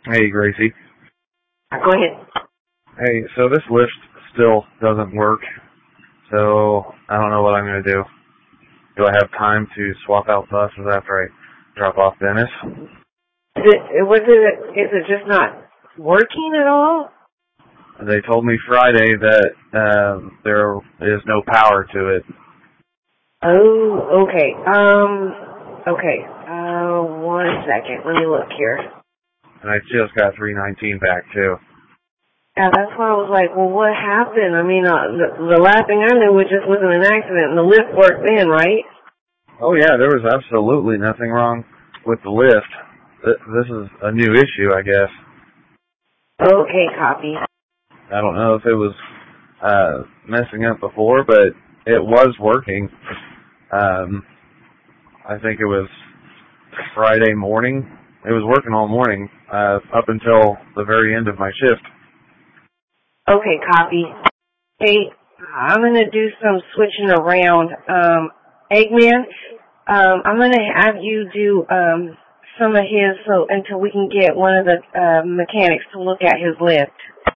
Hey, Gracie. Go ahead. Hey, so this lift still doesn't work, so I don't know what I'm going to do. Do I have time to swap out buses after I drop off Dennis? Is it just not working at all? They told me Friday that there is no power to it. Oh, okay. Okay. 1 second. Let me look here. And I just got 319 back, too. Yeah, that's why I was like, well, what happened? I mean, the last thing I knew was just wasn't an accident, and the lift worked then, right? Oh, yeah, there was absolutely nothing wrong with the lift. This is a new issue, I guess. Okay, copy. I don't know if it was messing up before, but it was working. I think it was Friday morning. It was working all morning, up until the very end of my shift. Okay, copy. Hey, I'm gonna do some switching around. Eggman, I'm gonna have you do some of his until we can get one of the mechanics to look at his lift.